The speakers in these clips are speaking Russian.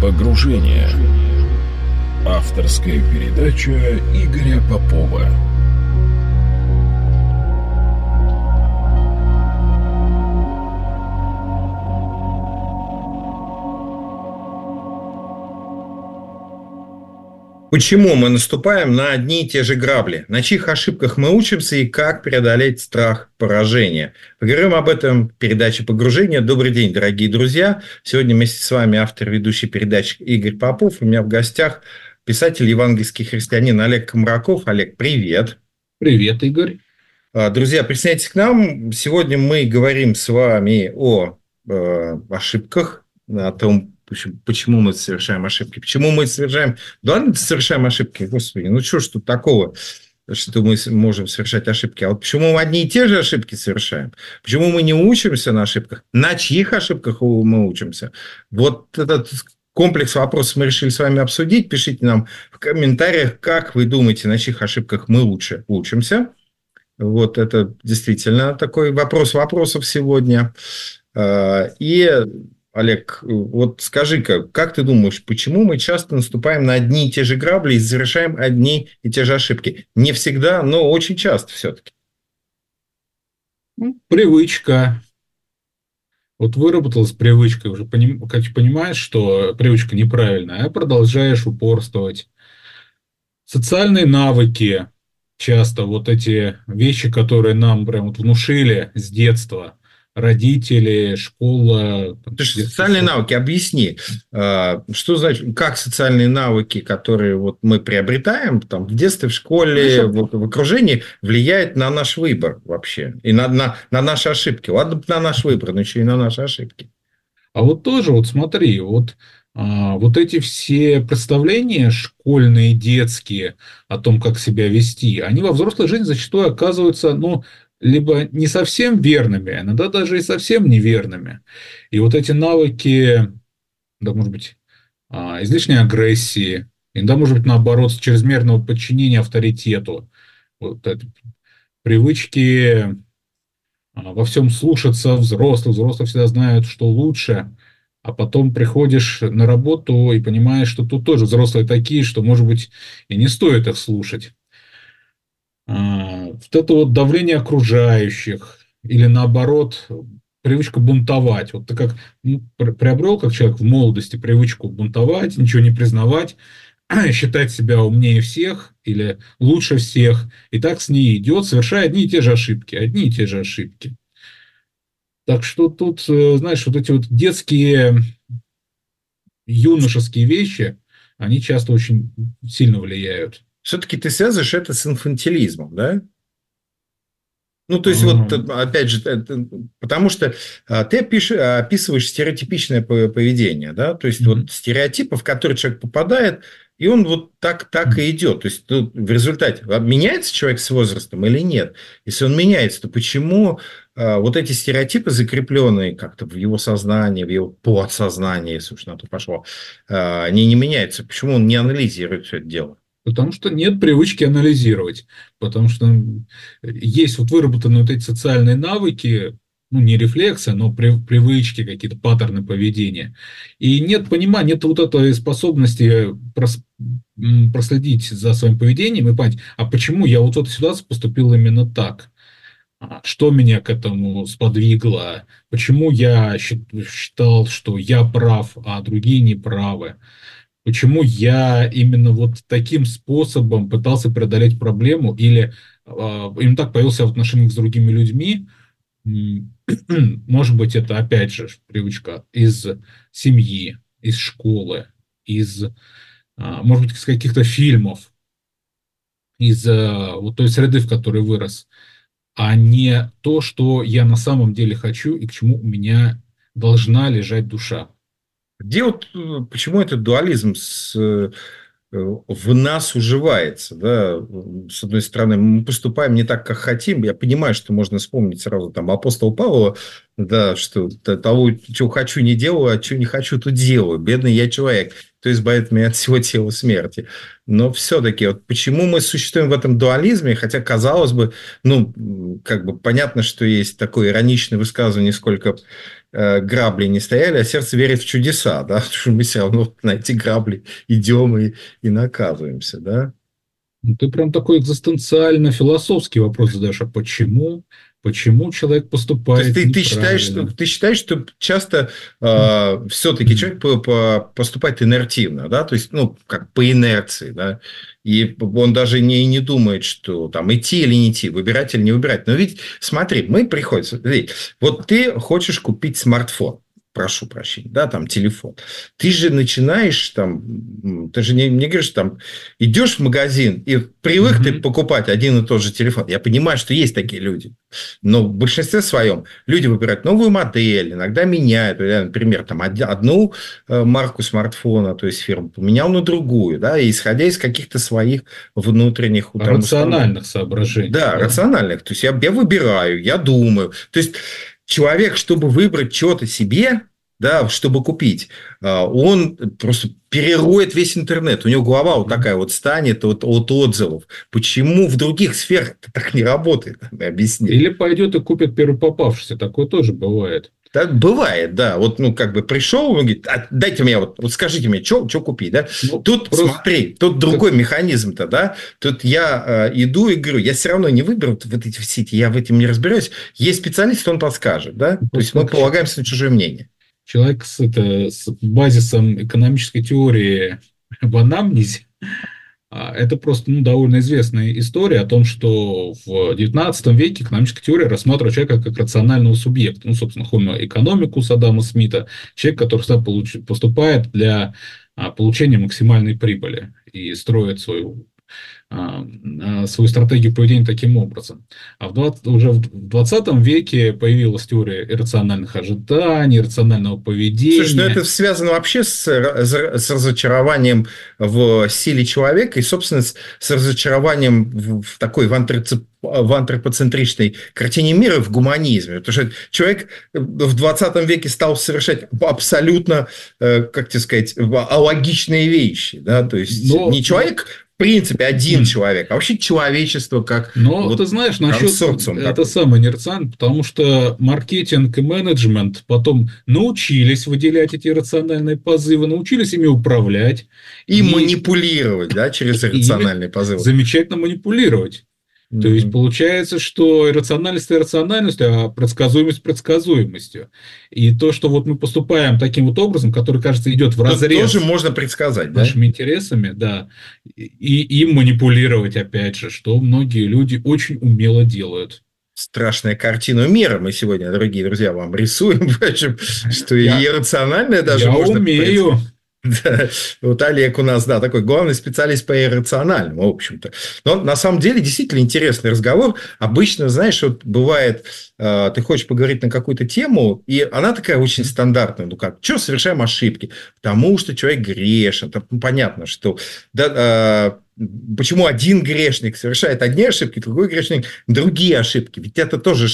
Погружение. Авторская передача Игоря Попова. Почему мы наступаем на одни и те же грабли? На чьих ошибках мы учимся и как преодолеть страх поражения? Поговорим об этом в передаче «Погружение». Добрый день, дорогие друзья. Сегодня вместе с вами автор ведущей передачи Игорь Попов. У меня в гостях писатель, евангельский христианин Олег Комраков. Олег, привет. Привет, Игорь. Друзья, присоединяйтесь к нам. Сегодня мы говорим с вами о ошибках, о том, почему мы совершаем ошибки. Почему мы совершаем... Да ладно, совершаем ошибки, господи. Ну, что ж тут такого, что мы можем совершать ошибки? А вот почему мы одни и те же ошибки совершаем? Почему мы не учимся на ошибках? На чьих ошибках мы учимся? Вот этот комплекс вопросов мы решили с вами обсудить. Пишите нам в комментариях, как вы думаете, на чьих ошибках мы лучше учимся. Вот это действительно такой вопрос вопросов сегодня. И... Олег, вот скажи-ка, как ты думаешь, почему мы часто наступаем на одни и те же грабли и совершаем одни и те же ошибки? Не всегда, но очень часто все-таки. Привычка. Вот выработалась привычка, уже как понимаешь, что привычка неправильная, а продолжаешь упорствовать. Социальные навыки, часто вот эти вещи, которые нам прям вот внушили с детства. Родители, школа. Социальные навыки, объясни, что значит, как социальные навыки, которые вот мы приобретаем там, в детстве, в школе, в окружении, влияют на наш выбор вообще и на наши ошибки. Ладно, на наш выбор, но еще и на наши ошибки. А вот тоже, вот смотри, вот эти все представления школьные, детские о том, как себя вести, они во взрослой жизни зачастую оказываются, либо не совсем верными, а иногда даже и совсем неверными. И вот эти навыки, да, может быть, излишней агрессии, иногда, может быть, наоборот, чрезмерного подчинения авторитету, вот это, привычки во всем слушаться взрослых всегда знают, что лучше, а потом приходишь на работу и понимаешь, что тут тоже взрослые такие, что, может быть, и не стоит их слушать. Вот это вот давление окружающих или наоборот привычка бунтовать. Вот ты как приобрел как человек в молодости привычку бунтовать, ничего не признавать, считать себя умнее всех или лучше всех, и так с ней идет, совершая одни и те же ошибки. Так что тут, знаешь, вот эти вот детские, юношеские вещи, они часто очень сильно влияют. Все-таки ты связываешь это с инфантилизмом, да? То есть, вот, опять же, потому что ты описываешь стереотипичное поведение, да? То есть, вот стереотипы, в которые человек попадает, и он вот так и идет. То есть, в результате меняется человек с возрастом или нет? Если он меняется, то почему вот эти стереотипы, закрепленные как-то в его сознании, в его подсознании, если уж на то пошло, они не меняются? Почему он не анализирует все это дело? Потому что нет привычки анализировать. Потому что есть вот выработанные вот эти социальные навыки, не рефлексы, но привычки, какие-то паттерны поведения. И нет понимания, нет вот этой способности проследить за своим поведением и понять, а почему я вот в этой ситуации поступил именно так? Что меня к этому сподвигло? Почему я считал, что я прав, а другие не правы? Почему я именно вот таким способом пытался преодолеть проблему или именно так появился в отношениях с другими людьми? Может быть, это опять же привычка из семьи, из школы, может быть, из каких-то фильмов, из вот той среды, в которой вырос, а не то, что я на самом деле хочу и к чему у меня должна лежать душа. Почему этот дуализм в нас уживается? Да? С одной стороны, мы поступаем не так, как хотим. Я понимаю, что можно вспомнить сразу там апостола Павла, да, что того, чего хочу, не делаю, а чего не хочу, то делаю. Бедный я человек. кто избавит меня от всего тела смерти. Но все-таки, вот почему мы существуем в этом дуализме, хотя, казалось бы, ну, как бы понятно, что есть такое ироничное высказывание, сколько грабли не стояли, а сердце верит в чудеса, да, потому что мы все равно на эти грабли идем и наказываемся, да. Ну, ты прям такой экзистенциально-философский вопрос задаешь, а почему? Почему человек То есть поступает неправильно? ты считаешь, что часто все-таки человек поступает инертивно, да, то есть, ну, как по инерции, да, и он даже не думает, что там идти или не идти, выбирать или не выбирать. Но ведь, смотри, мы приходим, смотри, вот ты хочешь купить смартфон, прошу прощения, да, там телефон. Ты же начинаешь там, ты же не говоришь, там, идешь в магазин и привык ты покупать один и тот же телефон. Я понимаю, что есть такие люди. Но в большинстве своем люди выбирают новую модель, иногда меняют. Я, например, там, одну марку смартфона, то есть фирму, поменял на другую, да, и исходя из каких-то своих внутренних там, рациональных соображений. Да, рациональных. То есть я выбираю, я думаю. То есть человек, чтобы выбрать что-то себе, да, чтобы купить, он просто перероет весь интернет. У него голова вот такая вот станет от отзывов. Почему в других сферах это так не работает? Объясни. Или пойдет и купит первый попавшийся. Такое тоже бывает. Так бывает, да. Вот, ну, как бы пришел, он говорит, дайте мне, вот скажите мне, что купить, да? Ну, тут, просто... смотри, тут другой механизм-то, да? Тут я иду и говорю, я все равно не выберу вот эти сети, я в этом не разбираюсь. Есть специалист, он подскажет, да? То есть мы полагаемся на чужое мнение. Человек с базисом экономической теории в анамнезе, это просто довольно известная история о том, что в XIX веке экономическая теория рассматривала человека как рационального субъекта. Ну, собственно, Homo economicus Адама Смита, человек, который поступает для получения максимальной прибыли и строит свою стратегию поведения таким образом. А уже в 20 веке появилась теория иррациональных ожиданий, иррационального поведения. Слушай, ну это связано вообще с разочарованием в силе человека и, собственно, с разочарованием в такой в антропоцентричной картине мира, в гуманизме. Потому что человек в 20 веке стал совершать абсолютно, как тебе сказать, алогичные вещи. Да? То есть не человек... В принципе, один человек, а вообще человечество как... Но вот ты знаешь, насчет это самое нерационально, потому что маркетинг и менеджмент потом научились выделять эти рациональные позывы, научились ими управлять. И манипулировать, да, через иррациональные позывы. Замечательно манипулировать. То есть, получается, что иррациональность иррациональностью, а предсказуемость предсказуемостью. И то, что вот мы поступаем таким вот образом, который, кажется, идет вразрез тоже можно предсказать, нашими интересами, да, и им манипулировать, опять же, что многие люди очень умело делают. Страшная картина мира мы сегодня, дорогие друзья, вам рисуем, что и иррациональное даже можно... Я умею. Да, вот Олег у нас, да, такой главный специалист по иррациональному, в общем-то. Но на самом деле действительно интересный разговор. Обычно, знаешь, вот бывает, ты хочешь поговорить на какую-то тему, и она такая очень стандартная. Ну как, что совершаем ошибки? Потому что человек грешен. Там понятно, что... Да, почему один грешник совершает одни ошибки, другой грешник другие ошибки. Ведь это тоже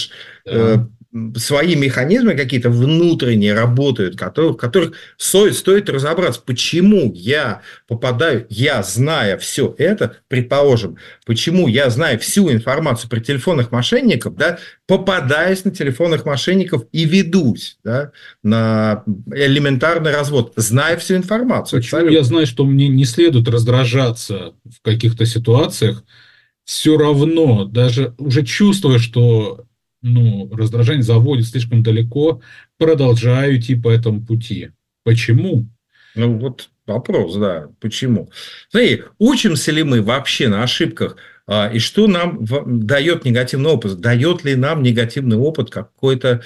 свои механизмы какие-то внутренние работают, в которых стоит разобраться, почему я попадаю, я зная все это, предположим, почему я знаю всю информацию про телефонных мошенников, да, попадаюсь на телефонных мошенников и ведусь, да, на элементарный развод, зная всю информацию. Почему я знаю, что мне не следует раздражаться в каких-то ситуациях, все равно, даже уже чувствуя, что раздражение заводит слишком далеко, продолжаю идти по этому пути. Почему? Ну, вот вопрос, да, почему? Смотри, учимся ли мы вообще на ошибках, и что нам дает негативный опыт? Дает ли нам негативный опыт какую-то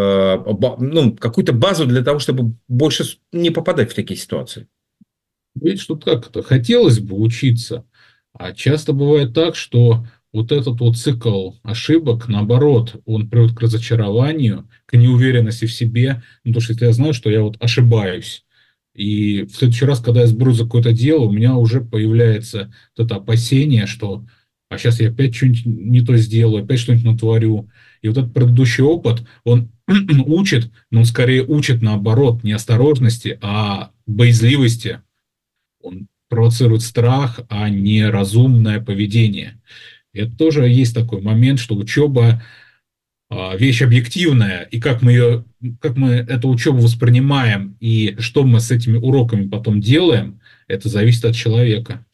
базу для того, чтобы больше не попадать в такие ситуации? Видишь, тут как это? Хотелось бы учиться, а часто бывает так, что вот этот вот цикл ошибок, наоборот, он приводит к разочарованию, к неуверенности в себе, потому что если я знаю, что я вот ошибаюсь, и в следующий раз, когда я сберусь за какое-то дело, у меня уже появляется вот это опасение, что а сейчас я опять что-нибудь не то сделаю, опять что-нибудь натворю. И вот этот предыдущий опыт, он учит, но он скорее учит наоборот не осторожности, а боязливости. Он провоцирует страх, а не разумное поведение. И это тоже есть такой момент, что учеба вещь объективная, и как мы эту учебу воспринимаем, и что мы с этими уроками потом делаем, это зависит от человека.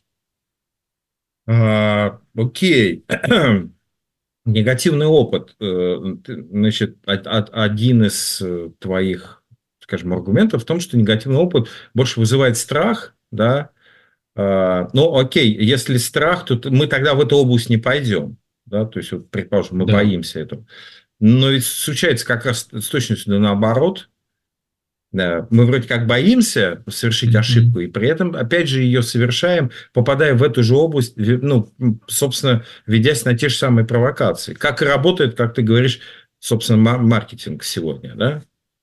Окей. Негативный опыт, значит, один из твоих, скажем, аргументов в том, что негативный опыт больше вызывает страх, да. Ну, окей, если страх, то мы тогда в эту область не пойдем, да, то есть, вот, предположим, мы Да. боимся этого. Но ведь случается как раз с точностью да наоборот. Да, мы вроде как боимся совершить ошибку, и при этом, опять же, ее совершаем, попадая в эту же область, ну, собственно, ведясь на те же самые провокации. Как и работает, как ты говоришь, собственно, маркетинг сегодня, да?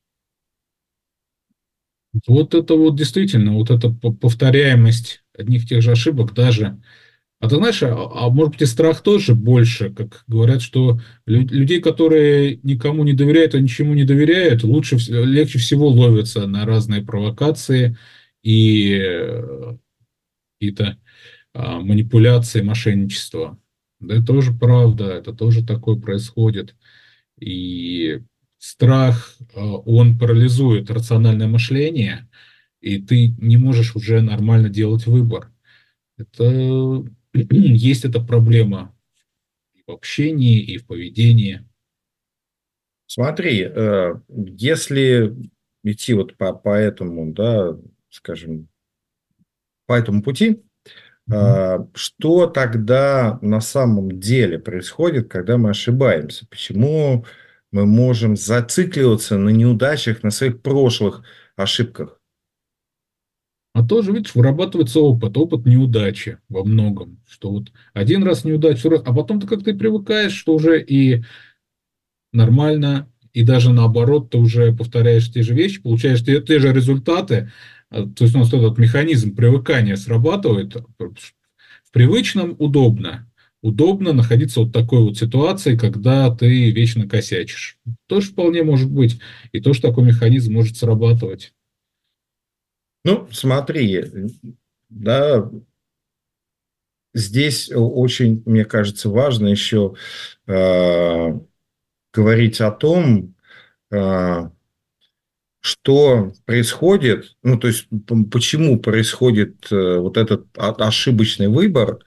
Вот это вот действительно, вот эта повторяемость одних и тех же ошибок даже. А ты знаешь, может быть и страх тоже больше, как говорят, что людей, которые никому не доверяют, а ничему не доверяют, легче всего ловятся на разные провокации и какие-то манипуляции, мошенничество. Да, это тоже правда, это тоже такое происходит. И страх, он парализует рациональное мышление, и ты не можешь уже нормально делать выбор. Это есть эта проблема и в общении, и в поведении. Смотри, если идти вот по этому, да, скажем, по этому пути, что тогда на самом деле происходит, когда мы ошибаемся? Почему мы можем зацикливаться на неудачах, на своих прошлых ошибках? А тоже, видишь, вырабатывается опыт неудачи во многом. Что вот один раз неудача, второй раз, а потом ты как-то и привыкаешь, что уже и нормально, и даже наоборот, ты уже повторяешь те же вещи, получаешь те же результаты. То есть у нас этот механизм привыкания срабатывает. В привычном удобно. Удобно находиться вот в такой вот ситуации, когда ты вечно косячишь. Тоже вполне может быть. И тоже такой механизм может срабатывать. Ну, смотри, да, здесь очень, мне кажется, важно еще говорить о том, что происходит, ну, то есть, почему происходит вот этот ошибочный выбор,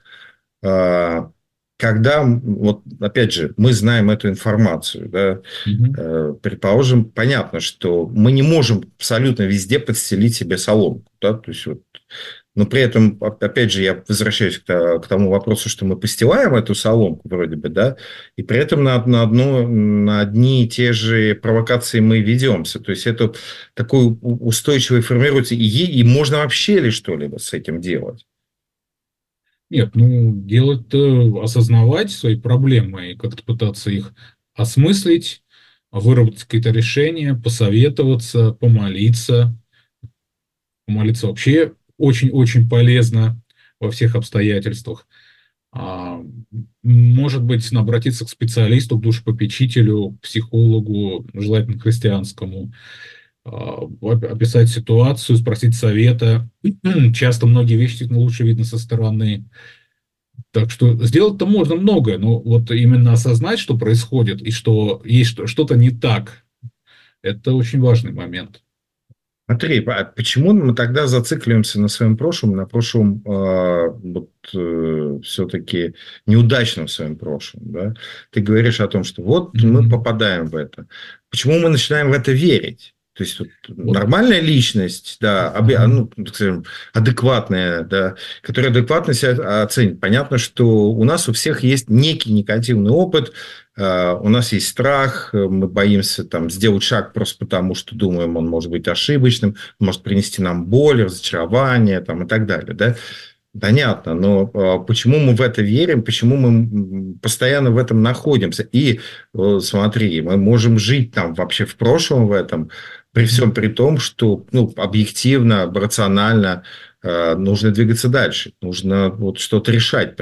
когда, вот, опять же, мы знаем эту информацию, да, Мгм. предположим, понятно, что мы не можем абсолютно везде подстелить себе соломку, да, то есть, вот, но при этом, опять же, я возвращаюсь к тому вопросу, что мы постилаем эту соломку вроде бы, да, и при этом на одни и те же провокации мы ведемся. То есть, это такой устойчивый формируется. И можно вообще ли что-либо с этим делать? Нет, ну, делать-то, осознавать свои проблемы и как-то пытаться их осмыслить, выработать какие-то решения, посоветоваться, помолиться. Помолиться вообще очень-очень полезно во всех обстоятельствах. А, Может быть, обратиться к специалисту, к душепопечителю, к психологу, желательно христианскому, описать ситуацию, спросить совета. Часто многие вещи действительно лучше видно со стороны. Так что сделать-то можно многое, но вот именно осознать, что происходит и что есть что-то не так, это очень важный момент. Смотри, почему мы тогда зацикливаемся на своем прошлом, на прошлом вот, все-таки неудачном своем прошлом? Да? Ты говоришь о том, что вот мы попадаем в это. Почему мы начинаем в это верить? То есть, вот, Вот. нормальная личность, да, ну, скажем, адекватная, да, которая адекватно себя оценит. Понятно, что у нас у всех есть некий негативный опыт, у нас есть страх, мы боимся там, сделать шаг просто потому, что думаем, он может быть ошибочным, может принести нам боль, разочарование там, и так далее. Да? Понятно, но почему мы в это верим, почему мы постоянно в этом находимся? И смотри, мы можем жить там вообще в прошлом в этом, при всем при том, что ну, объективно, рационально нужно двигаться дальше, нужно вот что-то решать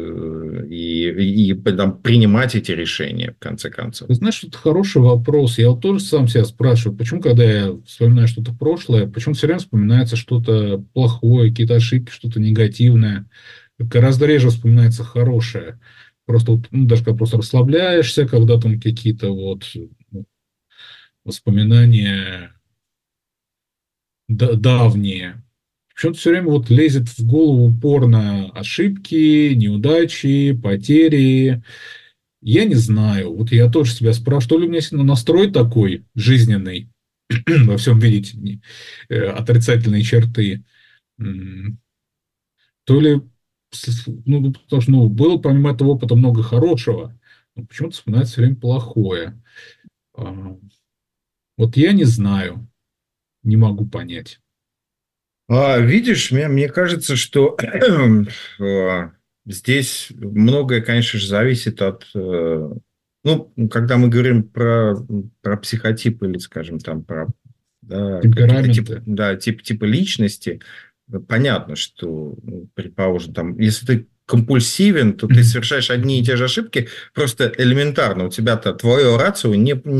и там, принимать эти решения, в конце концов. Ты знаешь, это хороший вопрос. Я вот тоже сам себя спрашиваю, почему, когда я вспоминаю что-то прошлое, почему все время вспоминается что-то плохое, какие-то ошибки, что-то негативное. Гораздо реже вспоминается хорошее. Просто вот, ну, даже когда просто расслабляешься, когда там какие-то вот ну, воспоминания давние. Почему-то все время вот лезет в голову упорно ошибки, неудачи, потери. Я не знаю. Вот я тоже себя спрашиваю, что ли у меня сильно настрой такой жизненный, во всем видеть отрицательные черты, то ли, ну, потому что, ну, было помимо этого опыта много хорошего, но почему-то вспоминается все время плохое. А, Вот я не знаю, не могу понять. Видишь, мне кажется, что здесь многое, конечно же, зависит от... Ну, когда мы говорим про психотипы или, скажем, там, про какие-то Темпераменты. типы личности, понятно, что, ну, предположим, там, если ты компульсивен, то ты совершаешь одни и те же ошибки, просто элементарно. У тебя-то твое рацио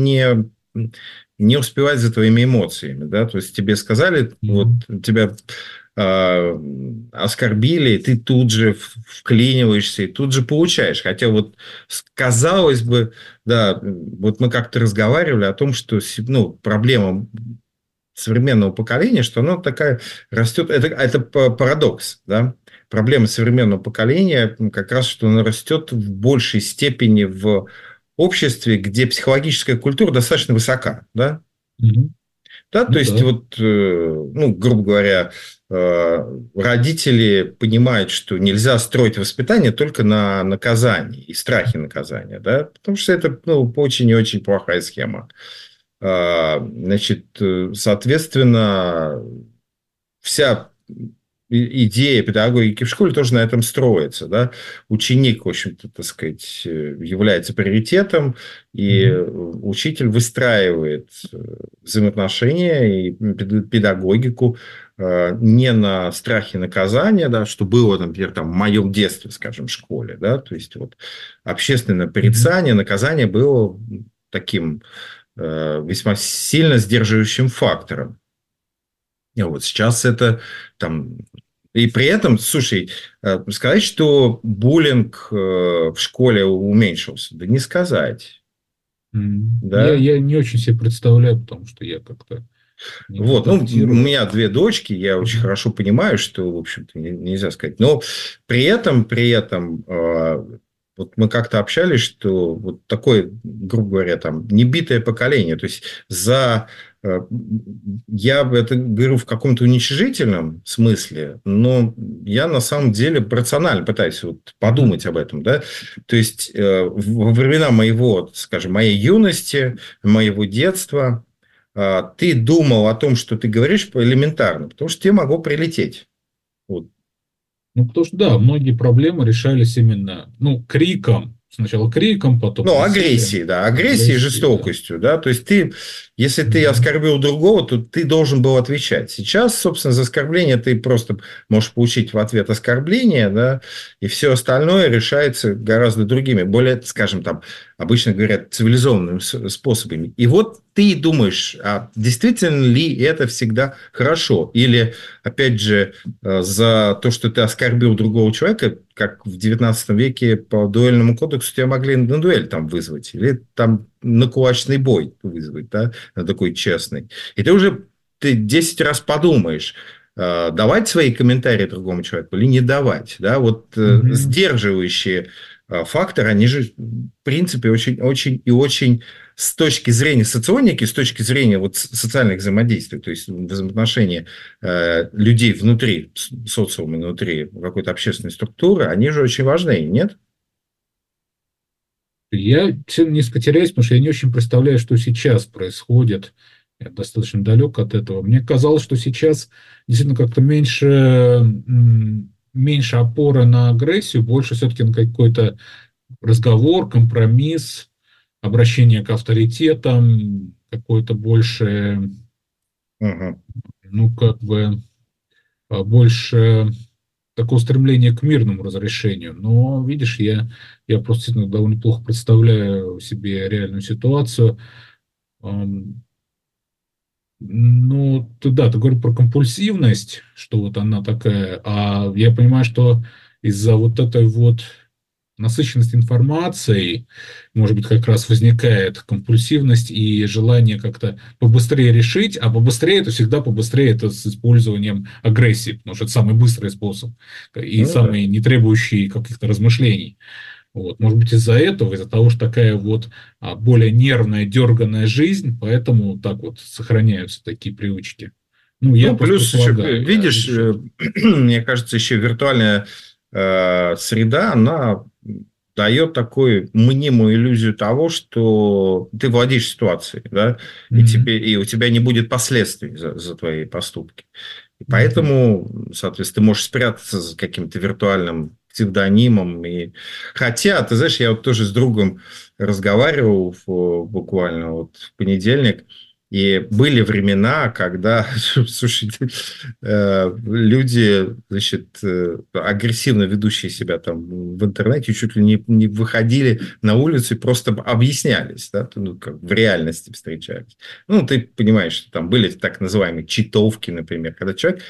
не успевать за твоими эмоциями, да, то есть тебе сказали, вот тебя оскорбили, и ты тут же вклиниваешься и тут же получаешь. Хотя вот казалось бы, да, вот мы как-то разговаривали о том, что, ну, проблема современного поколения, что оно такая растет, это парадокс, да, проблема современного поколения как раз, что она растет в большей степени в обществе, где психологическая культура достаточно высока, да, да, то Ну есть да. вот, ну, грубо говоря, родители понимают, что нельзя строить воспитание только на наказании и страхе наказания, да, потому что это, ну, очень и очень плохая схема. Значит, соответственно, вся идея педагогики в школе тоже на этом строится. Да? Ученик, в общем-то, так сказать, является приоритетом, и учитель выстраивает взаимоотношения и педагогику не на страхе наказания, да, что было, например, там, в моем детстве, скажем, в школе. Да? То есть, вот, общественное порицание, наказание было таким весьма сильно сдерживающим фактором. И вот сейчас это там... И при этом, слушай, сказать, что буллинг в школе уменьшился, да не сказать. Да? Я не очень себе представляю, потому что я как-то не Вот, ну, у контактирую. меня две дочки, я очень хорошо понимаю, что, в общем-то, нельзя сказать. Но при этом, вот мы как-то общались, что вот такое, грубо говоря, там, небитое поколение. То есть, я это говорю в каком-то уничижительном смысле, но я на самом деле рационально пытаюсь вот подумать об этом. Да? То есть, во времена моего, скажем, моей юности, моего детства, ты думал о том, что ты говоришь элементарно, потому что тебе могло прилететь. Вот. Ну, потому что, да, многие проблемы решались именно, ну, криком. Сначала криком, потом Ну, насилием, агрессией, да, агрессией и агрессией, да. жестокостью, да, то есть ты, если ты оскорбил другого, то ты должен был отвечать. Сейчас, собственно, за оскорбление ты просто можешь получить в ответ оскорбление, да, и все остальное решается гораздо другими, более, скажем, там, обычно говорят, цивилизованными способами. И вот ты думаешь, а действительно ли это всегда хорошо? Или, опять же, за то, что ты оскорбил другого человека, как в 19 веке по дуэльному кодексу тебя могли на дуэль там вызвать, или там на кулачный бой вызвать, да, на такой честный. И ты 10 раз подумаешь, давать свои комментарии другому человеку или не давать. Да? Вот сдерживающие факторы, они же, в принципе, очень, очень и очень с точки зрения соционики, с точки зрения вот социальных взаимодействий, то есть взаимоотношения людей внутри, социума внутри какой-то общественной структуры, они же очень важны, нет? Я сильно несколько теряюсь, потому что я не очень представляю, что сейчас происходит. Я достаточно далек от этого. Мне казалось, что сейчас действительно как-то меньше опоры на агрессию, больше все-таки на какой-то разговор, компромисс, обращение к авторитетам, какое-то больше, Угу. ну, как бы больше такого стремления к мирному разрешению. Но, видишь, я просто действительно довольно плохо представляю себе реальную ситуацию. Ам, Ну, ты говоришь про компульсивность, что вот она такая, а я понимаю, что из-за вот этой вот насыщенности информацией, может быть, как раз возникает компульсивность и желание как-то побыстрее решить, а побыстрее это всегда побыстрее это с использованием агрессии, потому что это самый быстрый способ и Ну да. самый не требующий каких-то размышлений. Вот. Может быть, из-за этого, из-за того, что такая вот более нервная, дерганная жизнь, поэтому так вот сохраняются такие привычки. Ну, я Ну, просто плюс еще, предполагаю, я, видишь, видишь, это. мне кажется, еще виртуальная среда, она дает такую мнимую иллюзию того, что ты владеешь ситуацией, да, Мгм. и у тебя не будет последствий за твои поступки. И Мгм. поэтому, соответственно, ты можешь спрятаться за каким-то виртуальным псевдонимом. Хотя, ты знаешь, я вот тоже с другом разговаривал буквально вот в понедельник, и были времена, когда, слушайте, люди, значит, агрессивно ведущие себя там в интернете чуть ли не выходили на улицу и просто объяснялись, да, ну, как в реальности встречались. Ну, ты понимаешь, что там были так называемые читовки, например, когда человек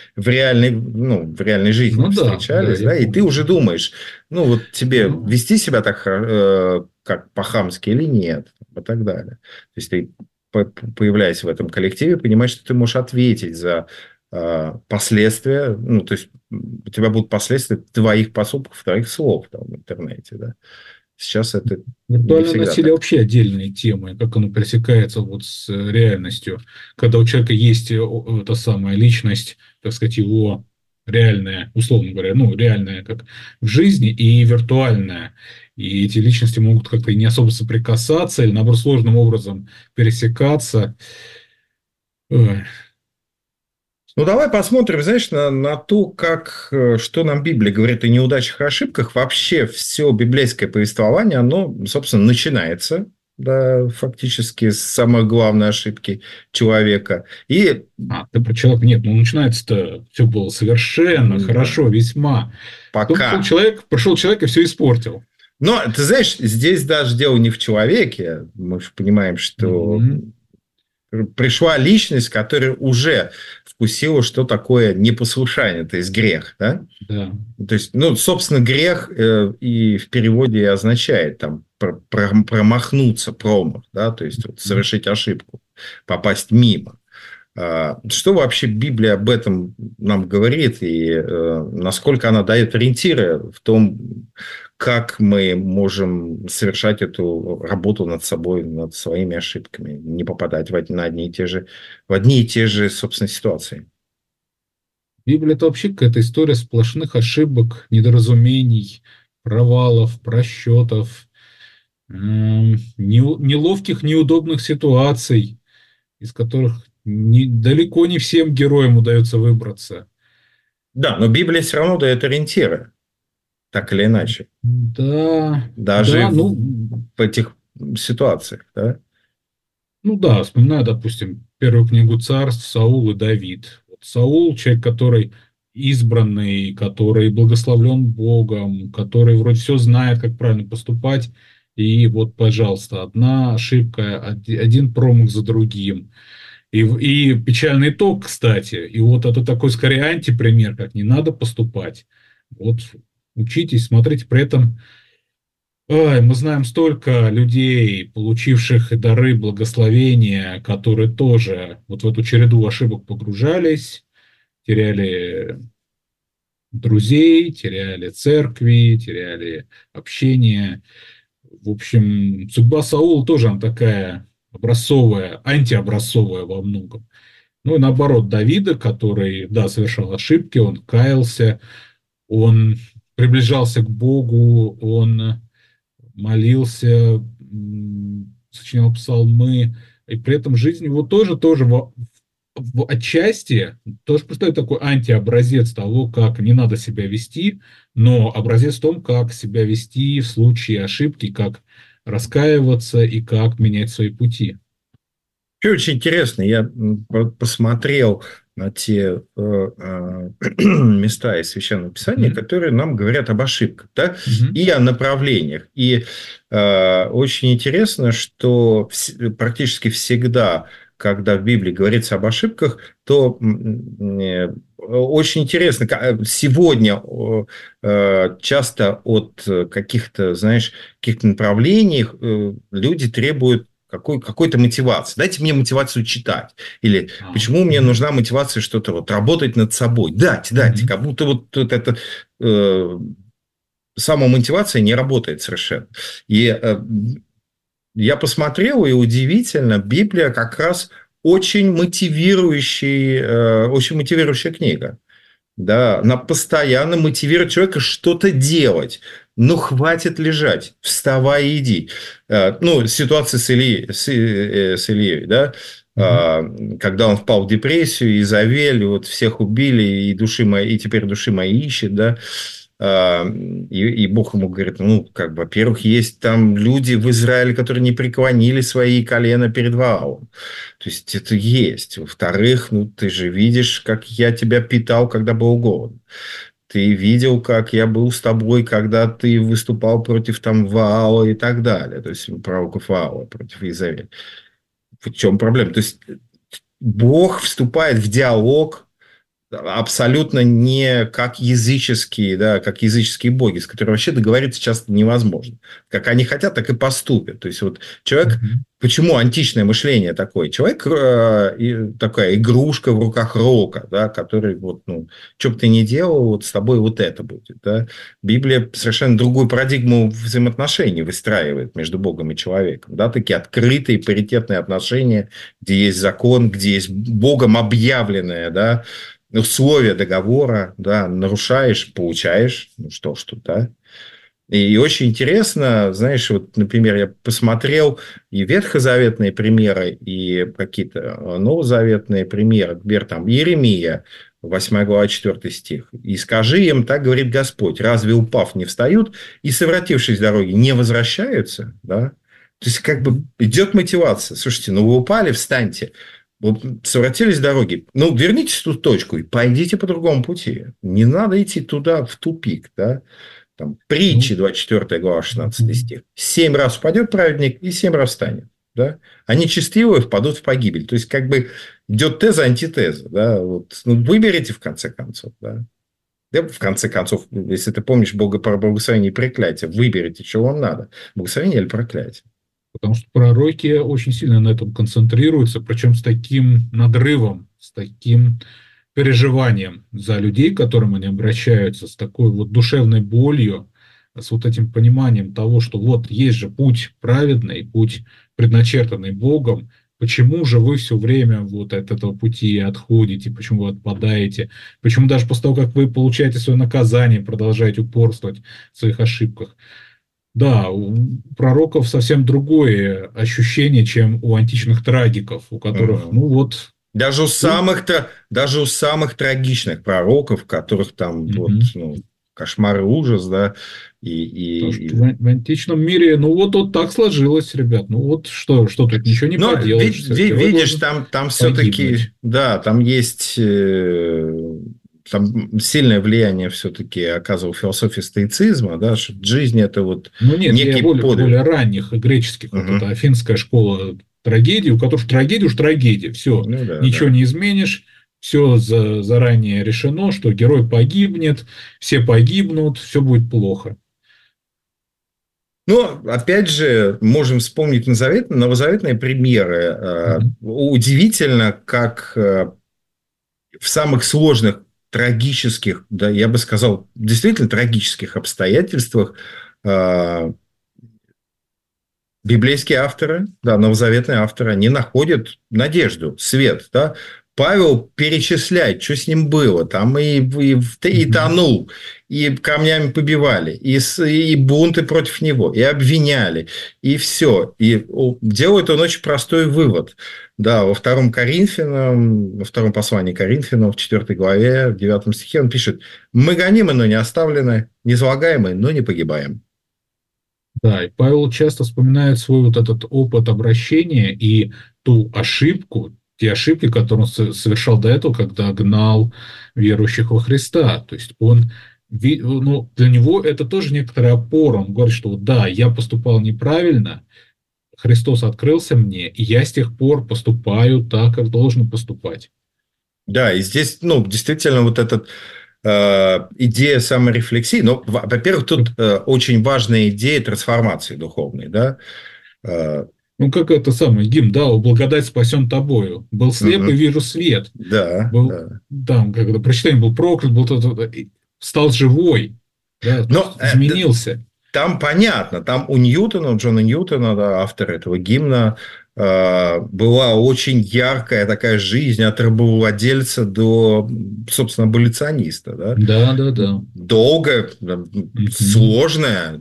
в реальной жизни Ну да, да, встречались, я да, и ты помню уже такое. думаешь, ну, вот тебе Ну, вести себя так, как по-хамски или нет, и так далее. То есть ты появляясь в этом коллективе, понимаешь, что ты можешь ответить за последствия, ну, то есть у тебя будут последствия твоих поступков, твоих слов там, в интернете, да. Сейчас это не виртуальное всегда насилие так. вообще отдельная тема, и как оно пересекается вот с реальностью. Когда у человека есть та самая личность, так сказать, его реальная, условно говоря, ну, реальная как в жизни и виртуальная. И эти личности могут как-то и не особо соприкасаться или, наоборот, сложным образом пересекаться. Ой. Ну, давай посмотрим, знаешь, на то, что нам Библия говорит о неудачах и ошибках. Вообще все библейское повествование, оно, собственно, начинается, да, фактически с самой главной ошибки человека. И Ты про человека, нет, ну начинается-то все было совершенно да, хорошо, весьма. Потом пока. пришел человек и все испортил. Но, ты знаешь, здесь даже дело не в человеке. Мы же понимаем, что Мгм. пришла личность, которая уже вкусила, что такое непослушание, то есть грех, да? Да. То есть, ну, собственно, грех и в переводе и означает там промахнуться, промах, да, то есть вот, совершить ошибку, попасть мимо. Что вообще Библия об этом нам говорит и насколько она дает ориентиры в том, как мы можем совершать эту работу над собой, над своими ошибками, не попадать в одни и те же, собственно, ситуации. Библия – это вообще какая-то история сплошных ошибок, недоразумений, провалов, просчетов, неловких, неудобных ситуаций, из которых далеко не всем героям удается выбраться. Да, но Библия все равно дает ориентиры, так или иначе, Да, даже да, в этих ситуациях, да? ну да, вспоминаю, допустим, первую книгу царств Саул и Давид. Вот Саул, человек, который избранный, который благословлен Богом, который вроде все знает, как правильно поступать, и вот, пожалуйста, одна ошибка, один промах за другим. И печальный итог, кстати. И вот это такой скорее антипример, как не надо поступать. Вот учитесь, смотрите, при этом ой, мы знаем столько людей, получивших дары благословения, которые тоже вот в эту череду ошибок погружались, теряли друзей, теряли церкви, теряли общение. В общем, судьба Саула тоже она такая образцовая, антиобразцовая во многом. Ну и наоборот, Давида, который, да, совершал ошибки, он каялся, он приближался к Богу, он молился, сочинял псалмы, и при этом жизнь его тоже отчасти тоже представляет такой антиобразец того, как не надо себя вести, но образец в том, как себя вести в случае ошибки, как раскаиваться и как менять свои пути. Вообще очень интересно. Я посмотрел на те места из Священного Писания, которые нам говорят об ошибках, да, и о направлениях. И очень интересно, что практически всегда, когда в Библии говорится об ошибках, то очень интересно, сегодня часто от каких-то, знаешь, каких-то направлений люди требуют какой-то мотивации. Дайте мне мотивацию читать. Или почему мне нужна мотивация что-то вот работать над собой. Дайте. Как будто вот это самомотивация не работает совершенно. И я посмотрел, и удивительно, Библия как раз очень мотивирующая книга. Да, она постоянно мотивирует человека что-то делать. Ну, хватит лежать, вставай и иди. Ну, ситуация с Ильей, да, когда он впал в депрессию, Изавель, вот всех убили, и теперь души мои ищет, да. И Бог ему говорит, ну, как бы, во-первых, есть там люди в Израиле, которые не преклонили свои колена перед Ваалом. То есть, это есть. Во-вторых, ну, ты же видишь, как я тебя питал, когда был голоден. Ты видел, как я был с тобой, когда ты выступал против там Ваала и так далее. То есть, пророков Ваала против Изавеля. В чем проблема? То есть, Бог вступает в диалог абсолютно не как языческие, да, как языческие боги, с которыми вообще договориться часто невозможно. Как они хотят, так и поступят. То есть, вот человек... Почему античное мышление такое? Человек такая игрушка в руках рока, да, который, вот, ну, что бы ты ни делал, вот с тобой вот это будет. Да. Библия совершенно другую парадигму взаимоотношений выстраивает между Богом и человеком. Да, такие открытые, паритетные отношения, где есть закон, где есть Богом объявленное, да, условия договора, да, нарушаешь, получаешь, ну что ж тут, да. И очень интересно, знаешь, вот, например, я посмотрел и ветхозаветные примеры, и какие-то новозаветные примеры. Например, там Иеремия, 8 глава, 4 стих. «И скажи им, так говорит Господь, разве упав не встают, и совратившись с дороги не возвращаются?» Да? То есть, как бы идет мотивация. Слушайте, ну вы упали, встаньте. Вот совратились с дороги. Ну, вернитесь в ту точку и пойдите по другому пути. Не надо идти туда, в тупик, да? Там, Притчи, 24 глава, 16 стих. 7 раз упадет праведник и 7 раз встанет. Да? А нечестивые впадут в погибель. То есть, как бы идет теза, антитеза. Да? Вот, ну, выберите в конце концов. Да? Да, в конце концов, если ты помнишь благословение и проклятие, выберите, что вам надо. Благословение или проклятие. Потому что пророки очень сильно на этом концентрируются, причем с таким надрывом, с таким переживанием за людей, к которым они обращаются, с такой вот душевной болью, с вот этим пониманием того, что вот есть же путь праведный, путь предначертанный Богом, почему же вы все время вот от этого пути отходите, почему вы отпадаете, почему даже после того, как вы получаете свое наказание, продолжаете упорствовать в своих ошибках. Да, у пророков совсем другое ощущение, чем у античных трагиков, у которых, ну вот... Даже у самых трагичных пророков, которых там вот, ну, кошмар и ужас, да. В античном мире, ну вот так сложилось, ребят. Ну вот что тут ничего не поделаешь. Видишь, там все-таки, да, там есть... Там сильное влияние все-таки оказывал философия стоицизма, да, что жизнь это вот некий подвиг. Более ранних греческих, вот эта афинская школа трагедии, у которых трагедия уж трагедия, все, ничего не изменишь, все заранее решено, что герой погибнет, все погибнут, все будет плохо. Ну, опять же, можем вспомнить новозаветные примеры. Удивительно, как в самых сложных трагических, да, я бы сказал, действительно трагических обстоятельствах библейские авторы, да, новозаветные авторы, они находят надежду, свет, да. Павел перечисляет, что с ним было. Там и тонул, и камнями побивали, и бунты против него, и обвиняли, и все. И делает он очень простой вывод. Да, во втором послании Коринфянам, в 4 главе, в 9 стихе он пишет: «Мы гонимы, но не оставлены, низлагаемы, но не погибаем». Да, и Павел часто вспоминает свой вот этот опыт обращения и ту ошибку, те ошибки, которые он совершал до этого, когда гнал верующих во Христа. То есть он, ну, для него это тоже некоторая опора. Он говорит, что вот да, я поступал неправильно, Христос открылся мне, и я с тех пор поступаю так, как должен поступать. Да, и здесь, ну, действительно, вот эта идея саморефлексии, ну, во-первых, тут очень важная идея трансформации духовной, да. Ну, как это самое, гимн, да, «О, благодать спасен тобою. Был слеп и вижу свет». Да, Был, да. там, когда прочитаем, был проклят, был стал живой, да, Но изменился. там понятно, там у Ньютона, у Джона Ньютона, да, автора этого гимна, была очень яркая такая жизнь от рабовладельца до, собственно, аболициониста. Да? Да, да, да. Долгая, сложная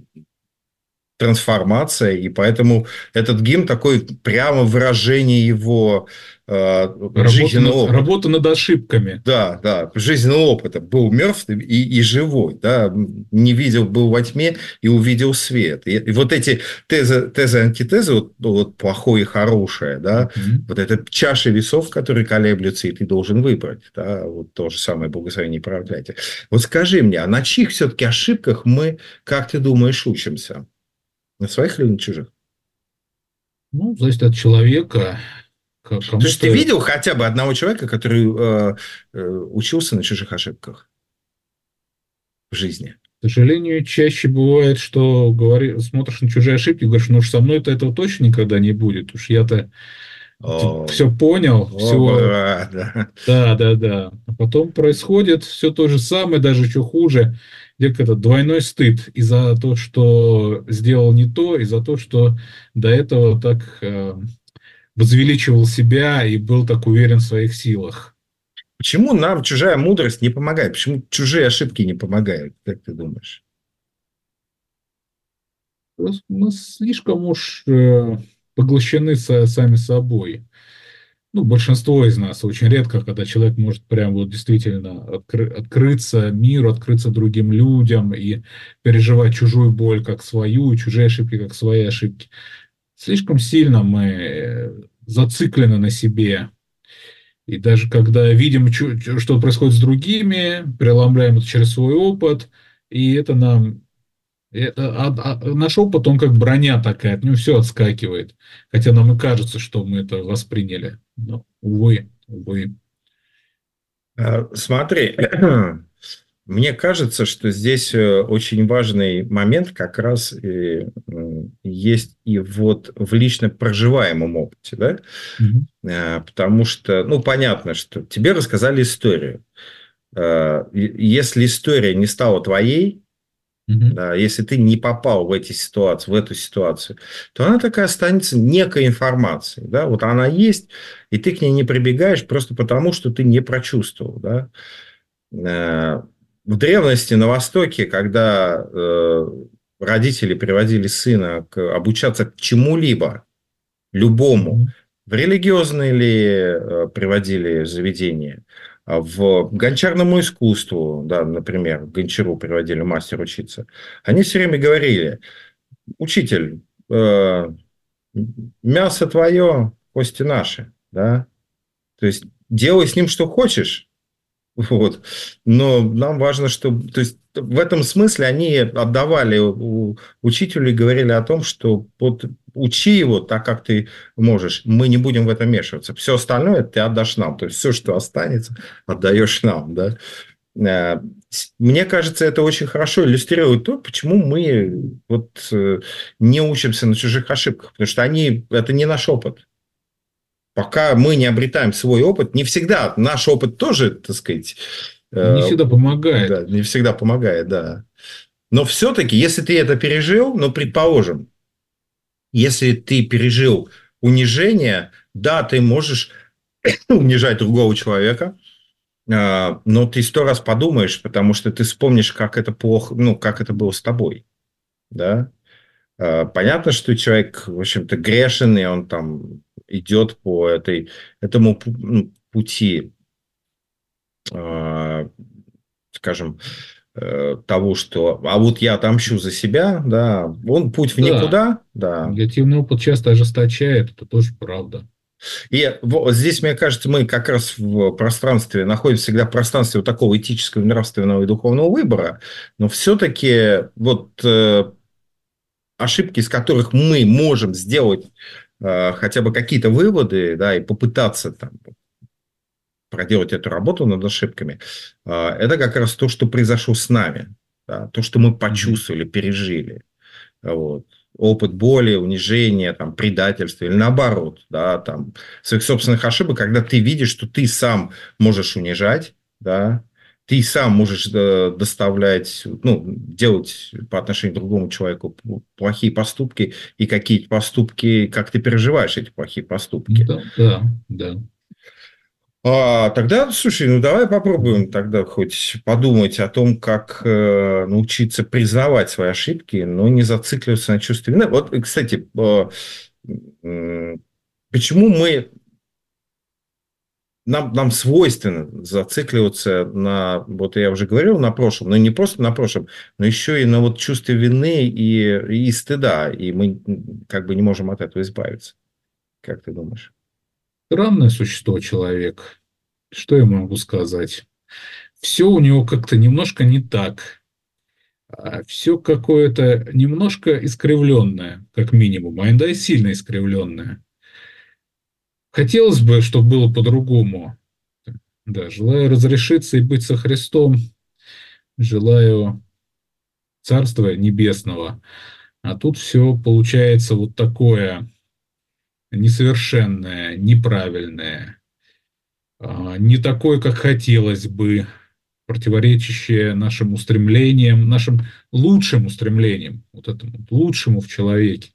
трансформация, и поэтому этот гимн такой прямо выражение его жизненного опыта. Работа над ошибками. Да, да, жизненного опыта. Был мертвый и живой, да, не видел, был во тьме и увидел свет. И вот эти тезы-антитезы, вот плохое и хорошее, да, вот это чаша весов, которые колеблются, и ты должен выбрать, да, вот то же самое благословение и проклятие. Вот скажи мне, а на чьих все-таки ошибках мы, как ты думаешь, учимся? На своих или на чужих? Ну, зависит от человека. То есть ты видел хотя бы одного человека, который учился на чужих ошибках в жизни? К сожалению, чаще бывает, что смотришь на чужие ошибки и говоришь, ну уж со мной-то этого точно никогда не будет. Уж я-то все понял, все. Да, да, да. А потом происходит все то же самое, даже еще хуже. Где-то двойной стыд и за то, что сделал не то, и за то, что до этого так возвеличивал себя и был так уверен в своих силах. Почему нам чужая мудрость не помогает? Почему чужие ошибки не помогают, как ты думаешь? Мы слишком уж поглощены сами собой. Ну, большинство из нас. Очень редко, когда человек может прям вот действительно открыться миру, открыться другим людям и переживать чужую боль как свою, и чужие ошибки как свои ошибки. Слишком сильно мы зациклены на себе. И даже когда видим, что происходит с другими, преломляем это через свой опыт, и это нам... наш опыт, он как броня такая, от него все отскакивает. Хотя нам и кажется, что мы это восприняли. Но, увы, увы. Смотри, мне кажется, что здесь очень важный момент как раз есть и вот в лично проживаемом опыте, да? Потому что, ну, понятно, что тебе рассказали историю. Если история не стала твоей, да, если ты не попал в эту ситуацию, то она такая останется некой информацией. Да? Вот она есть, и ты к ней не прибегаешь просто потому, что ты не прочувствовал. Да? В древности на Востоке, когда родители приводили сына обучаться к чему-либо, любому, в религиозное ли приводили заведение, в гончарному искусству, да, например, в гончару приводили мастер учиться, они все время говорили: учитель, мясо твое, кости наши, да, то есть делай с ним что хочешь, вот, но нам важно, чтобы, то есть в этом смысле они отдавали учителю и говорили о том, что вот учи его так, как ты можешь, мы не будем в это вмешиваться, все остальное ты отдашь нам, то есть все, что останется, отдаешь нам, да. Мне кажется, это очень хорошо иллюстрирует то, почему мы вот не учимся на чужих ошибках, потому что это не наш опыт. Пока мы не обретаем свой опыт, не всегда наш опыт тоже, так сказать... Не всегда помогает. Да, не всегда помогает, да. Но все-таки, если ты это пережил, ну, предположим, если ты пережил унижение, да, ты можешь унижать другого человека, но ты 100 раз подумаешь, потому что ты вспомнишь, как это плохо, ну, как это было с тобой, да. Понятно, что человек, в общем-то, грешен, и он там идет по этому пути, скажем, того, что а вот я отомщу за себя, да, он путь в никуда. Да. Негативный опыт часто ожесточает, это тоже правда. И вот здесь, мне кажется, мы как раз в пространстве, находимся всегда в пространстве вот такого этического, нравственного и духовного выбора, но все-таки вот ошибки, из которых мы можем сделать хотя бы какие-то выводы, да, и попытаться там проделать эту работу над ошибками, это как раз то, что произошло с нами, да, то, что мы почувствовали, пережили. Вот. Опыт боли, унижения, там, предательства или наоборот, да, там, своих собственных ошибок, когда ты видишь, что ты сам можешь унижать, да, ты сам можешь доставлять, ну, делать по отношению к другому человеку плохие поступки, и какие поступки, как ты переживаешь эти плохие поступки. Да, да, да. Тогда, слушай, ну давай попробуем тогда хоть подумать о том, как научиться признавать свои ошибки, но не зацикливаться на чувстве вины. Вот, кстати, почему нам свойственно зацикливаться на, вот я уже говорил, на прошлом, но не просто на прошлом, но еще и на вот чувстве вины и стыда, и мы как бы не можем от этого избавиться. Как ты думаешь? Странное существо человек. Что я могу сказать? Все у него как-то немножко не так. Все какое-то немножко искривленное, как минимум, а иногда и сильно искривленное. Хотелось бы, чтобы было по-другому. Да, желаю разрешиться и быть со Христом. Желаю Царства Небесного. А тут все получается вот такое несовершенное, неправильное, не такое, как хотелось бы, противоречащее нашим устремлениям, нашим лучшим устремлениям, вот этому лучшему в человеке.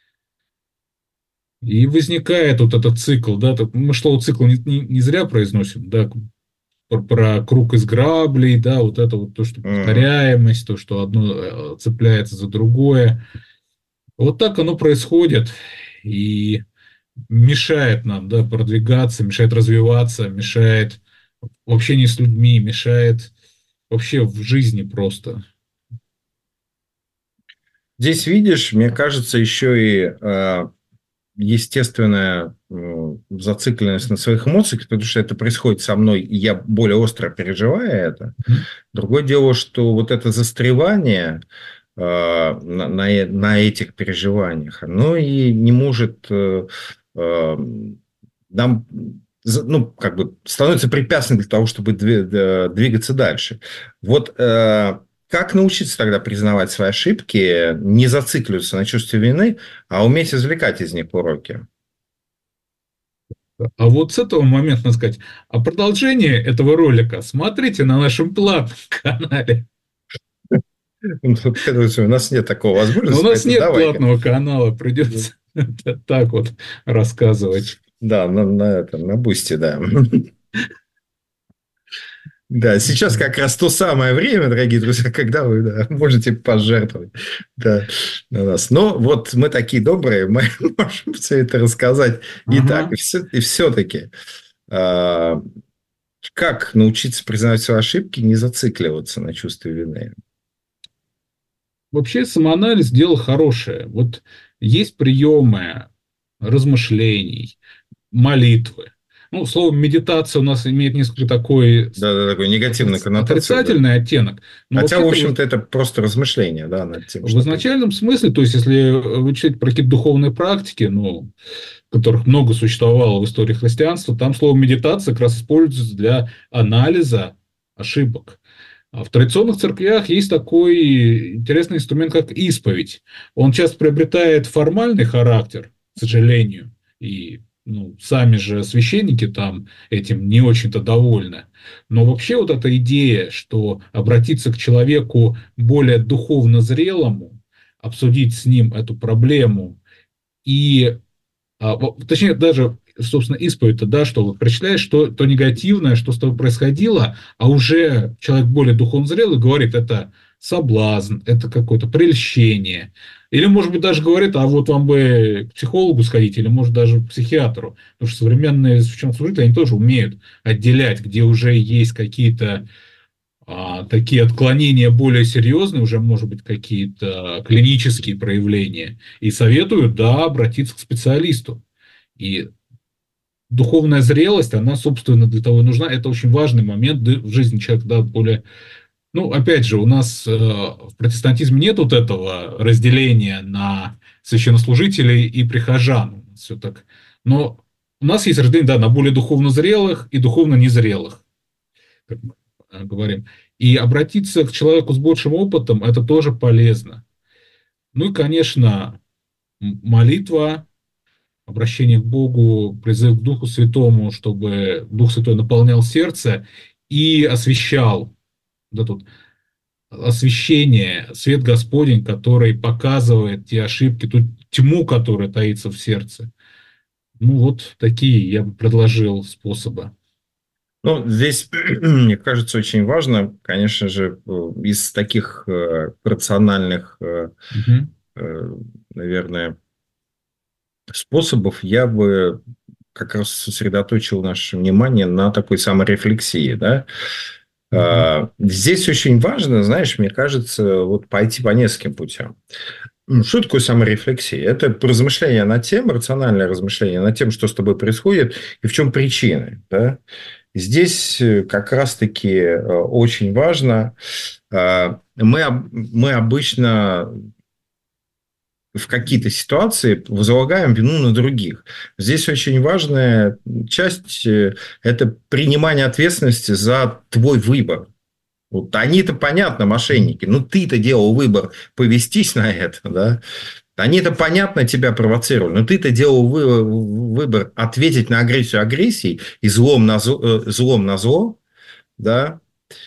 И возникает вот этот цикл, да, мы слово цикл не зря произносим, да, про круг из граблей, да, вот это вот то, что повторяемость, то, что одно цепляется за другое. Вот так оно происходит и мешает нам, да, продвигаться, мешает развиваться, мешает в общении с людьми, мешает вообще в жизни просто. Здесь, видишь, мне кажется, еще и естественная зацикленность на своих эмоциях, потому что это происходит со мной, и я более остро переживаю это. Другое дело, что вот это застревание на этих переживаниях, оно и не может нам, ну, как бы становится препятствием для того, чтобы двигаться дальше. Вот как научиться тогда признавать свои ошибки, не зацикливаться на чувстве вины, а уметь извлекать из них уроки? А вот с этого момента, надо сказать, а продолжение этого ролика смотрите на нашем платном канале. У нас нет такого возможности. Но у нас нет платного канала, придется так вот рассказывать. Да, на Бусти, да. Да, сейчас как раз то самое время, дорогие друзья, когда вы можете пожертвовать на нас. Но вот мы такие добрые, мы можем все это рассказать. Итак, и все-таки, как научиться признавать свои ошибки, не зацикливаться на чувстве вины? Вообще самоанализ – дело хорошее. Вот есть приемы размышлений, молитвы. Ну, слово медитация у нас имеет несколько такой негативный коннотацию, отрицательный оттенок. Но хотя, в общем-то, это просто размышление, да, над тем, в изначальном смысле, то есть, если вы читаете про какие-то духовные практики, ну, которых много существовало в истории христианства, там слово медитация как раз используется для анализа ошибок. А в традиционных церквях есть такой интересный инструмент, как исповедь. Он часто приобретает формальный характер, к сожалению, и сами же священники там этим не очень-то довольны. Но вообще вот эта идея, что обратиться к человеку более духовно зрелому, обсудить с ним эту проблему и, точнее, даже, собственно, исповедь-то, да, что вот перечисляешь то негативное, что с тобой происходило, а уже человек более духовно зрелый говорит, это соблазн, это какое-то прельщение. Или, может быть, даже говорит, а вот вам бы к психологу сходить, или, может, даже к психиатру. Потому что современные священнослужители, они тоже умеют отделять, где уже есть какие-то такие отклонения более серьезные, уже, может быть, какие-то клинические проявления. И советуют, да, обратиться к специалисту. И духовная зрелость, она, собственно, для того и нужна. Это очень важный момент в жизни человека, да, более... Ну, опять же, у нас в протестантизме нет вот этого разделения на священнослужителей и прихожан. Все так. Но у нас есть разделение, да, на более духовно зрелых и духовно незрелых, как мы говорим. И обратиться к человеку с большим опытом – это тоже полезно. Ну и, конечно, молитва, обращение к Богу, призыв к Духу Святому, чтобы Дух Святой наполнял сердце и освещал, да, тут освещение, свет Господень, который показывает те ошибки, ту тьму, которая таится в сердце. Ну, вот такие я бы предложил способы. Ну, здесь, мне кажется, очень важно, конечно же, из таких рациональных, наверное, способов я бы как раз сосредоточил наше внимание на такой саморефлексии, да. Здесь очень важно, знаешь, мне кажется, вот пойти по нескольким путям. Что такое саморефлексия? Это размышление над тем, рациональное размышление над тем, что с тобой происходит и в чем причины. Да? Здесь как раз-таки очень важно. Мы обычно в какие-то ситуации возлагаем вину на других. Здесь очень важная часть – это принимание ответственности за твой выбор. Вот они-то, понятно, мошенники, но ты-то делал выбор повестись на это, да? Они-то, понятно, тебя провоцировали, но ты-то делал выбор ответить на агрессию агрессией и злом на зло, да?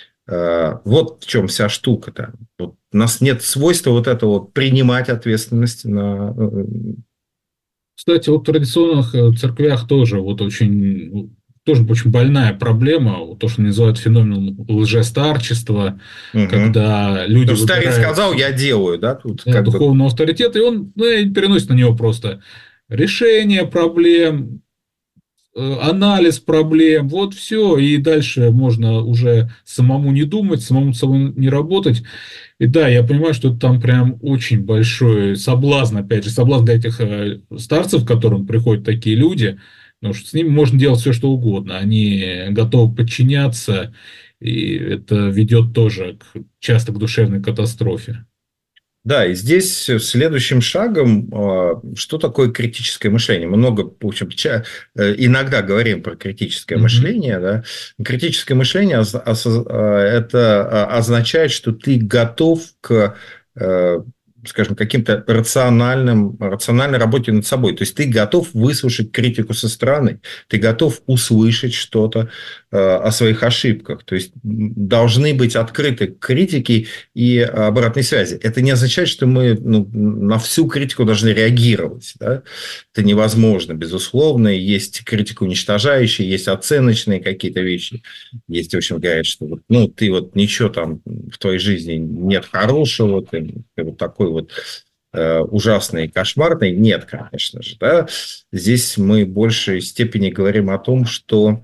Вот в чем вся штука-то. Вот у нас нет свойства вот этого принимать ответственность на... Кстати, вот в традиционных церквях тоже вот очень больная проблема, то, что называют феноменом лжестарчества, когда люди старик сказал, я делаю, да? Тут духовного авторитета, и он переносит на него просто решение проблем, анализ проблем, вот все, и дальше можно уже самому не думать, самому не работать. И да, я понимаю, что там прям очень большой соблазн, опять же, соблазн для этих старцев, к которым приходят такие люди, потому что с ними можно делать все, что угодно, они готовы подчиняться, и это ведет тоже часто к душевной катастрофе. Да, и здесь следующим шагом, что такое критическое мышление? Мы много, в общем, иногда говорим про критическое мышление. Да? Критическое мышление это означает, что ты готов к, скажем, каким-то рациональной работе над собой. То есть ты готов выслушать критику со стороны, ты готов услышать что-то о своих ошибках. То есть должны быть открыты к критике и обратной связи. Это не означает, что мы на всю критику должны реагировать. Да? Это невозможно, безусловно. Есть критика уничтожающая, есть оценочные какие-то вещи. Есть, в общем, говорят, что ты вот ничего там в твоей жизни нет хорошего, ты вот такой вот ужасный, кошмарный. Нет, конечно же. Да? Здесь мы в большей степени говорим о том, что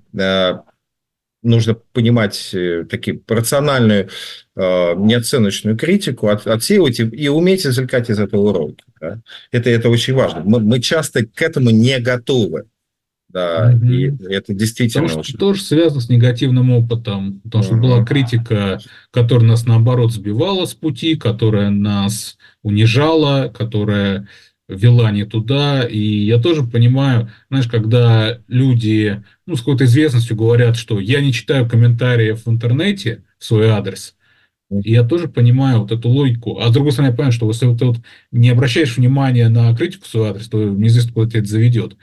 нужно понимать такие рациональную, неоценочную критику, отсеивать и уметь извлекать из этого уроки. Да? Это очень важно. Мы часто к этому не готовы. Да, и это действительно... Потому что тоже связано с негативным опытом. Потому что была критика, которая нас, наоборот, сбивала с пути, которая нас унижала, которая вела не туда. И я тоже понимаю, знаешь, когда люди с какой-то известностью говорят, что я не читаю комментариев в интернете в свой адрес, и я тоже понимаю вот эту логику. А с другой стороны, я понимаю, что если ты не обращаешь внимания на критику в свой адрес, то неизвестно, куда тебя это заведет.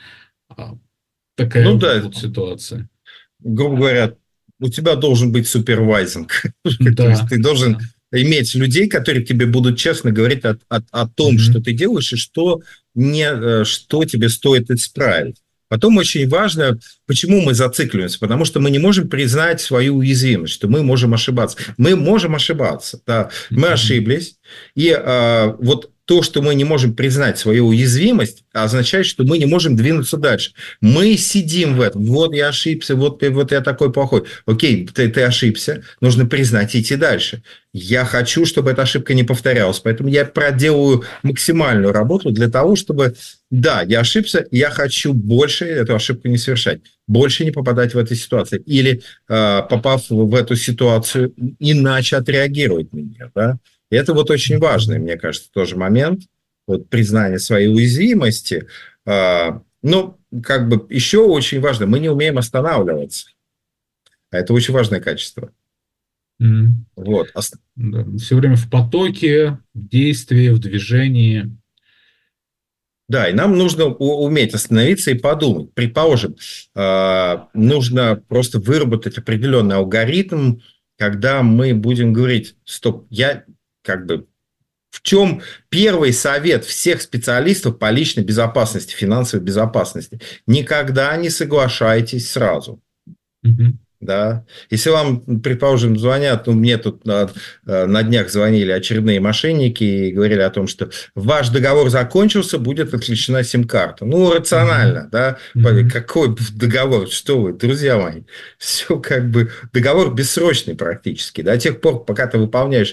Такая вот ситуация. Грубо говоря, у тебя должен быть супервайзинг. То есть ты должен иметь людей, которые тебе будут честно говорить о том, что ты делаешь, и что тебе стоит исправить. Потом очень важно, почему мы зацикливаемся. Потому что мы не можем признать свою уязвимость, что мы можем ошибаться. Мы можем ошибаться. Да. Мы ошиблись. И вот то, что мы не можем признать свою уязвимость, означает, что мы не можем двинуться дальше. Мы сидим в этом. Вот я ошибся, вот я такой плохой. Окей, ты ошибся, нужно признать и идти дальше. Я хочу, чтобы эта ошибка не повторялась, поэтому я проделаю максимальную работу для того, чтобы, да, я ошибся, я хочу больше эту ошибку не совершать, больше не попадать в эту ситуацию, или, попав в эту ситуацию, иначе отреагировать на нее, да. И это вот очень важный, мне кажется, тоже момент, вот признание своей уязвимости. Ну, как бы еще очень важно, мы не умеем останавливаться, а это очень важное качество. Вот. Да, все время в потоке, в действии, в движении. Да, и нам нужно уметь остановиться и подумать. Предположим, нужно просто выработать определенный алгоритм, когда мы будем говорить, стоп, в чем первый совет всех специалистов по личной безопасности, финансовой безопасности? Никогда не соглашайтесь сразу. Да. Если вам, предположим, звонят, мне тут на днях звонили очередные мошенники и говорили о том, что ваш договор закончился, будет отключена сим-карта. Ну, рационально, да? Какой договор? Что вы, друзья мои? Все договор бессрочный практически. До тех пор, пока ты выполняешь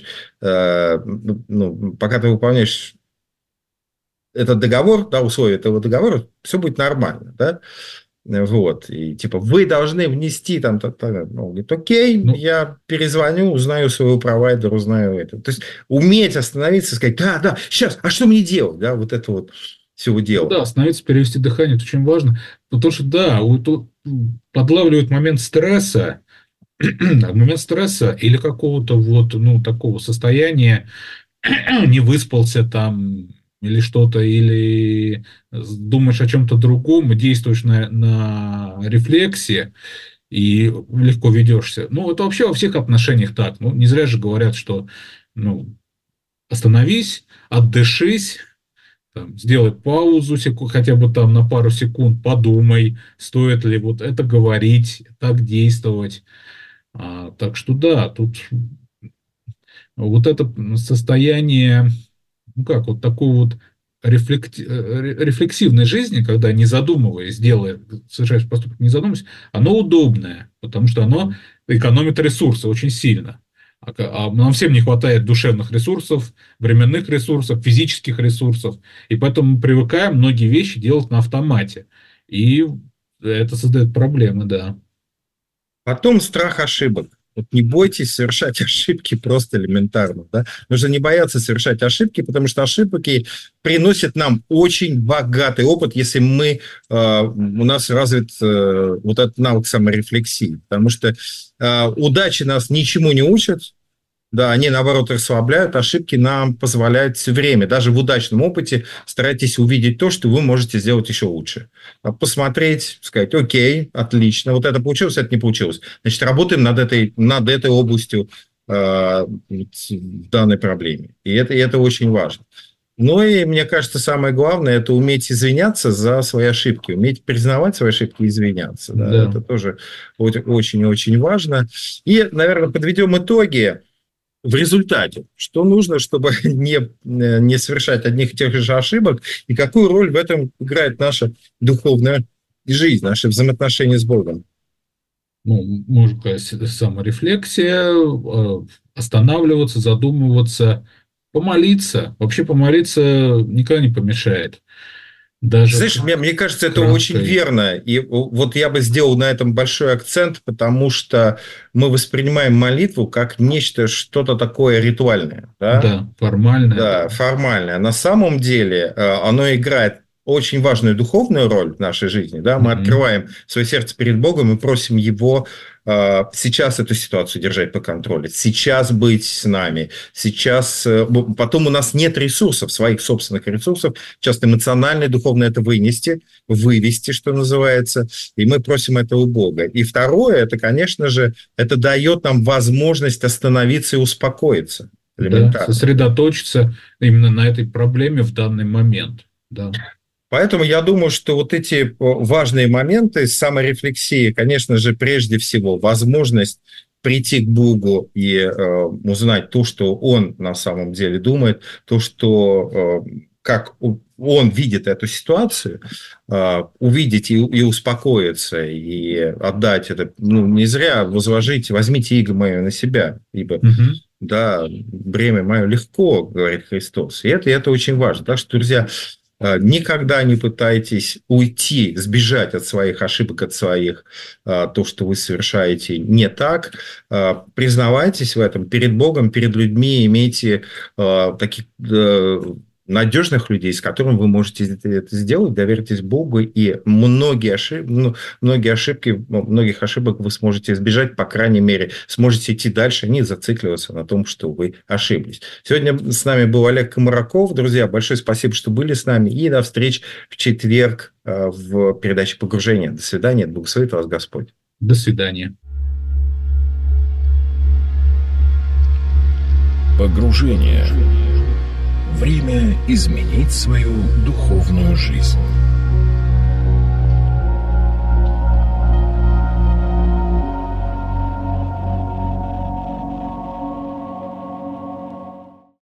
этот договор, да, условия этого договора, все будет нормально, да? Вот, и типа вы должны внести там, он говорит, окей, я перезвоню, узнаю своего провайдера, узнаю это. То есть уметь остановиться, сказать, да, сейчас, а что мне делать, да, вот это вот всего дела. Да, остановиться, перевести дыхание, это очень важно, потому что, да, подлавливают момент стресса или какого-то такого состояния, не выспался там, или что-то, или думаешь о чем-то другом, действуешь на рефлексе и легко ведешься. Ну, это вообще во всех отношениях так. Ну, не зря же говорят, что остановись, отдышись, сделай паузу хотя бы там на пару секунд, подумай, стоит ли вот это говорить, так действовать. Так что да, тут вот это состояние, такой вот рефлексивной жизни, когда не задумываясь, совершаешь поступок не задумываясь, оно удобное, потому что оно экономит ресурсы очень сильно. А нам всем не хватает душевных ресурсов, временных ресурсов, физических ресурсов, и поэтому мы привыкаем многие вещи делать на автомате. И это создает проблемы, да. Потом страх ошибок. Вот не бойтесь совершать ошибки просто элементарно. Да? Нужно не бояться совершать ошибки, потому что ошибки приносят нам очень богатый опыт, если у нас развит вот этот навык саморефлексии. Потому что удачи нас ничему не учат, да, они, наоборот, расслабляют, ошибки нам позволяют все время. Даже в удачном опыте старайтесь увидеть то, что вы можете сделать еще лучше. Посмотреть, сказать, окей, отлично, вот это получилось, это не получилось. Значит, работаем над этой областью в данной проблеме. И это очень важно. Ну и, мне кажется, самое главное – это уметь извиняться за свои ошибки, уметь признавать свои ошибки и извиняться. Да? Это тоже очень-очень важно. И, наверное, подведем итоги. В результате, что нужно, чтобы не совершать одних и тех же ошибок, и какую роль в этом играет наша духовная жизнь, наши взаимоотношения с Богом? Можно сказать, саморефлексия, останавливаться, задумываться, помолиться. Вообще помолиться никогда не помешает. Знаешь, мне кажется, это очень верно. И вот я бы сделал на этом большой акцент, потому что мы воспринимаем молитву как что-то такое ритуальное. Да, формальное. Да, формальное. На самом деле оно играет очень важную духовную роль в нашей жизни. Да? Мы открываем свое сердце перед Богом и просим Его сейчас эту ситуацию держать под контролем, сейчас быть с нами, потом у нас нет ресурсов, своих собственных ресурсов, часто эмоционально и духовно это вывести, что называется, и мы просим это у Бога. И второе, это, конечно же, это дает нам возможность остановиться и успокоиться. Да, сосредоточиться именно на этой проблеме в данный момент. Да. Поэтому я думаю, что вот эти важные моменты саморефлексии, конечно же, прежде всего, возможность прийти к Богу и узнать то, что Он на самом деле думает, то, что как Он видит эту ситуацию, увидеть и успокоиться, и отдать это. Ну, не зря возложите, возьмите иго мое на себя, ибо да, бремя мое легко, говорит Христос. И это очень важно. Так что, друзья, никогда не пытайтесь уйти, сбежать от своих ошибок, от своих, то, что вы совершаете не так. Признавайтесь в этом перед Богом, перед людьми, имейте таких надежных людей, с которыми вы можете это сделать, доверьтесь Богу, и многих ошибок вы сможете избежать, по крайней мере, сможете идти дальше, не зацикливаться на том, что вы ошиблись. Сегодня с нами был Олег Комараков. Друзья, большое спасибо, что были с нами, и до встречи в четверг в передаче «Погружение». До свидания, благословит вас Господь. До свидания. Погружение. Время изменить свою духовную жизнь.